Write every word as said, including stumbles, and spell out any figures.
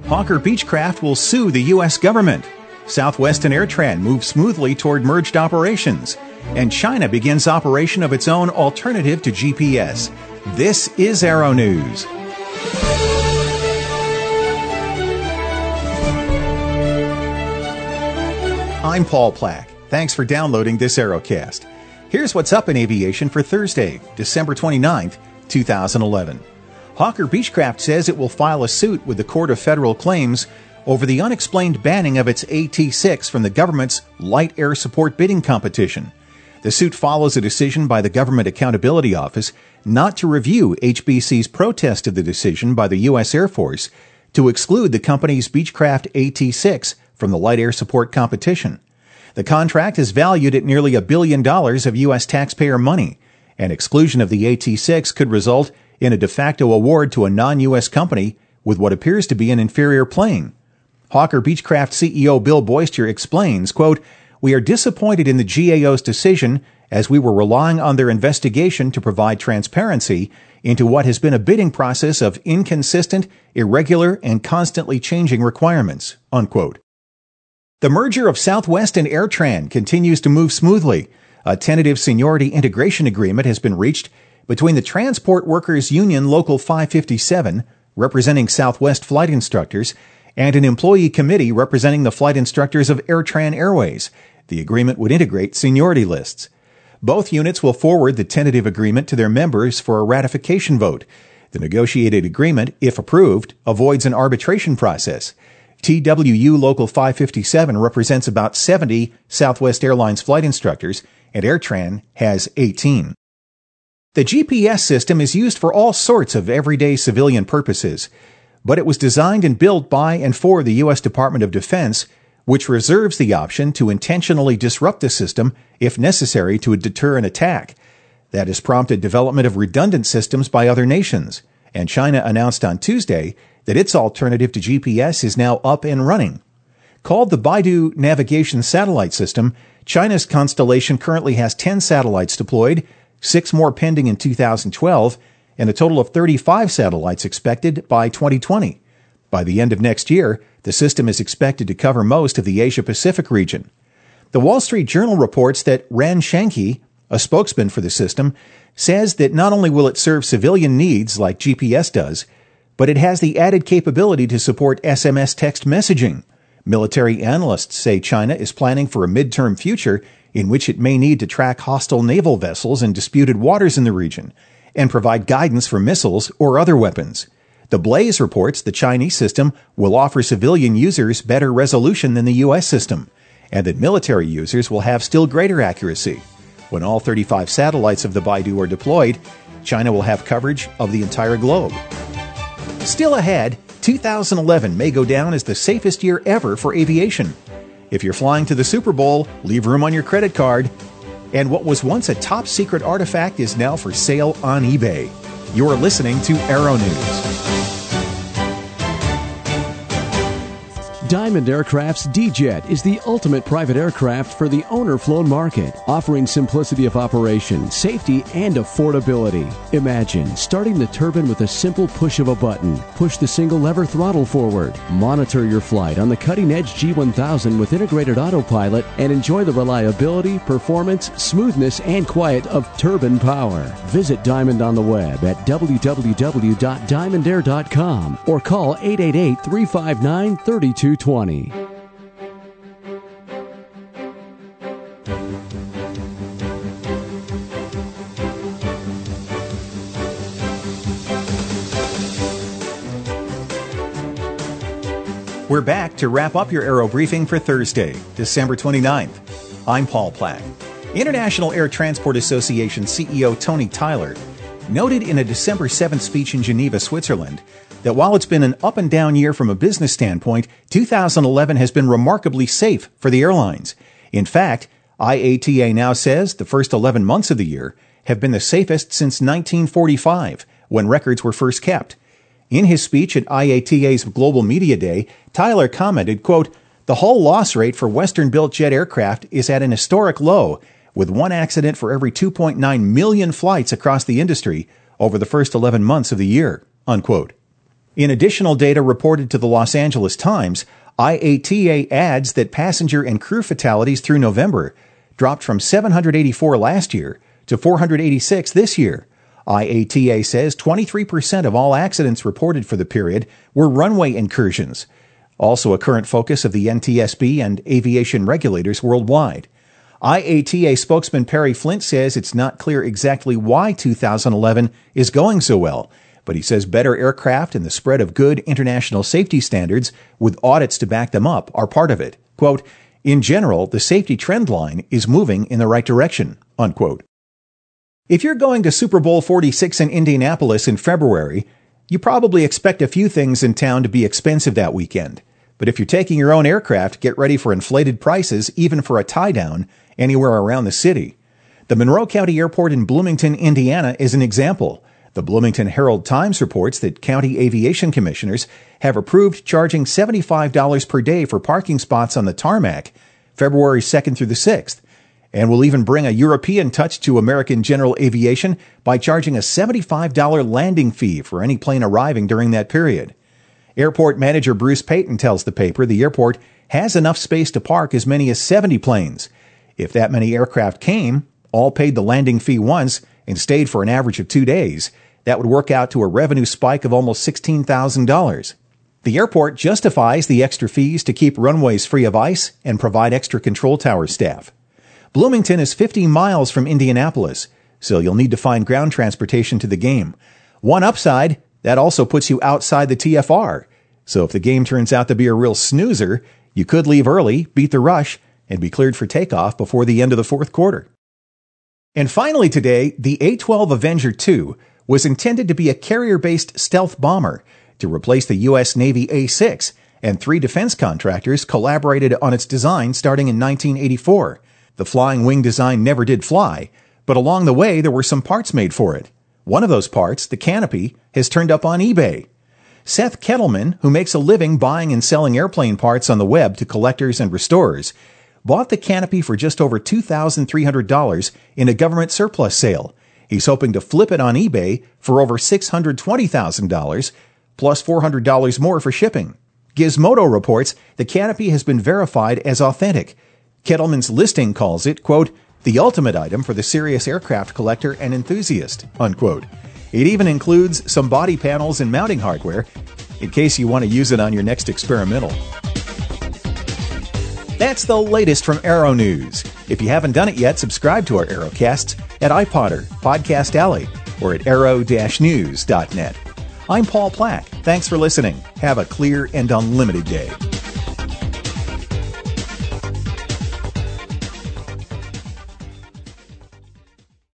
Hawker Beechcraft will sue the U S government. Southwest and AirTran move smoothly toward merged operations. And China begins operation of its own alternative to G P S. This is Aero News. I'm Paul Plack. Thanks for downloading this Aerocast. Here's what's up in aviation for Thursday, December twenty-ninth, two thousand eleven. Hawker Beechcraft says it will file a suit with the Court of Federal Claims over the unexplained banning of its A T six from the government's light air support bidding competition. The suit follows a decision by the Government Accountability Office not to review H B C's protest of the decision by the U S Air Force to exclude the company's Beechcraft A T six from the light air support competition. The contract is valued at nearly a billion dollars of U S taxpayer money, and exclusion of the A T six could result in a de facto award to a non-U S company with what appears to be an inferior plane. Hawker Beechcraft C E O Bill Boyster explains, quote, "We are disappointed in the G A O's decision as we were relying on their investigation to provide transparency into what has been a bidding process of inconsistent, irregular, and constantly changing requirements," unquote. The merger of Southwest and AirTran continues to move smoothly. A tentative seniority integration agreement has been reached between the Transport Workers Union Local five fifty-seven, representing Southwest flight instructors, and an employee committee representing the flight instructors of AirTran Airways. The agreement would integrate seniority lists. Both units will forward the tentative agreement to their members for a ratification vote. The negotiated agreement, if approved, avoids an arbitration process. T W U Local five fifty-seven represents about seventy Southwest Airlines flight instructors, and AirTran has eighteen. The G P S system is used for all sorts of everyday civilian purposes, but it was designed and built by and for the U S Department of Defense, which reserves the option to intentionally disrupt the system if necessary to deter an attack. That has prompted development of redundant systems by other nations, and China announced on Tuesday that its alternative to G P S is now up and running. Called the Beidou Navigation Satellite System, China's constellation currently has ten satellites deployed, six more pending in two thousand twelve, and a total of thirty-five satellites expected by twenty twenty. By the end of next year, the system is expected to cover most of the Asia-Pacific region. The Wall Street Journal reports that Ran Shanky, a spokesman for the system, says that not only will it serve civilian needs like G P S does, but it has the added capability to support S M S text messaging. Military analysts say China is planning for a midterm future in which it may need to track hostile naval vessels in disputed waters in the region and provide guidance for missiles or other weapons. The Blaze reports the Chinese system will offer civilian users better resolution than the U S system, and that military users will have still greater accuracy. When all thirty-five satellites of the Beidou are deployed, China will have coverage of the entire globe. Still ahead, two thousand eleven may go down as the safest year ever for aviation. If you're flying to the Super Bowl, leave room on your credit card. And what was once a top-secret artifact is now for sale on eBay. You're listening to Aero News. Diamond Aircraft's D-Jet is the ultimate private aircraft for the owner-flown market, offering simplicity of operation, safety, and affordability. Imagine starting the turbine with a simple push of a button. Push the single-lever throttle forward. Monitor your flight on the cutting-edge G one thousand with integrated autopilot and enjoy the reliability, performance, smoothness, and quiet of turbine power. Visit Diamond on the web at w w w dot diamond air dot com or call eight eight eight, three five nine, three two twenty. We're back to wrap up your Aero Briefing for Thursday, December twenty-ninth. I'm Paul Plack. International Air Transport Association C E O Tony Tyler noted in a December seventh speech in Geneva, Switzerland, that while it's been an up-and-down year from a business standpoint, two thousand eleven has been remarkably safe for the airlines. In fact, I A T A now says the first eleven months of the year have been the safest since nineteen forty-five, when records were first kept. In his speech at I A T A's Global Media Day, Tyler commented, quote, "The hull loss rate for Western-built jet aircraft is at an historic low, with one accident for every two point nine million flights across the industry over the first eleven months of the year," unquote. In additional data reported to the Los Angeles Times, I A T A adds that passenger and crew fatalities through November dropped from seven hundred eighty-four last year to four hundred eighty-six this year. I A T A says twenty-three percent of all accidents reported for the period were runway incursions, also a current focus of the N T S B and aviation regulators worldwide. I A T A spokesman Perry Flint says it's not clear exactly why two thousand eleven is going so well, but he says better aircraft and the spread of good international safety standards with audits to back them up are part of it. Quote, in general, the safety trend line is moving in the right direction, unquote. If you're going to Super Bowl forty-six in Indianapolis in February, you probably expect a few things in town to be expensive that weekend. But if you're taking your own aircraft, get ready for inflated prices, even for a tie-down, anywhere around the city. The Monroe County Airport in Bloomington, Indiana is an example. The Bloomington Herald-Times reports that county aviation commissioners have approved charging seventy-five dollars per day for parking spots on the tarmac February second through the sixth, and will even bring a European touch to American general aviation by charging a seventy-five dollars landing fee for any plane arriving during that period. Airport manager Bruce Payton tells the paper the airport has enough space to park as many as seventy planes. If that many aircraft came, all paid the landing fee once, and stayed for an average of two days, that would work out to a revenue spike of almost sixteen thousand dollars. The airport justifies the extra fees to keep runways free of ice and provide extra control tower staff. Bloomington is fifty miles from Indianapolis, so you'll need to find ground transportation to the game. One upside, that also puts you outside the T F R. So if the game turns out to be a real snoozer, you could leave early, beat the rush, and be cleared for takeoff before the end of the fourth quarter. And finally today, the A twelve Avenger two was intended to be a carrier-based stealth bomber to replace the U S Navy A six, and three defense contractors collaborated on its design starting in nineteen eighty-four. The flying wing design never did fly, but along the way there were some parts made for it. One of those parts, the canopy, has turned up on eBay. Seth Kettleman, who makes a living buying and selling airplane parts on the web to collectors and restorers, bought the canopy for just over two thousand three hundred dollars in a government surplus sale. He's hoping to flip it on eBay for over six hundred twenty thousand dollars, plus four hundred dollars more for shipping. Gizmodo reports the canopy has been verified as authentic. Kettleman's listing calls it, quote, the ultimate item for the serious aircraft collector and enthusiast, unquote. It even includes some body panels and mounting hardware in case you want to use it on your next experimental. That's the latest from Aero News. If you haven't done it yet, subscribe to our Aerocasts at iPodder, Podcast Alley, or at aero dash news dot net. I'm Paul Plack. Thanks for listening. Have a clear and unlimited day.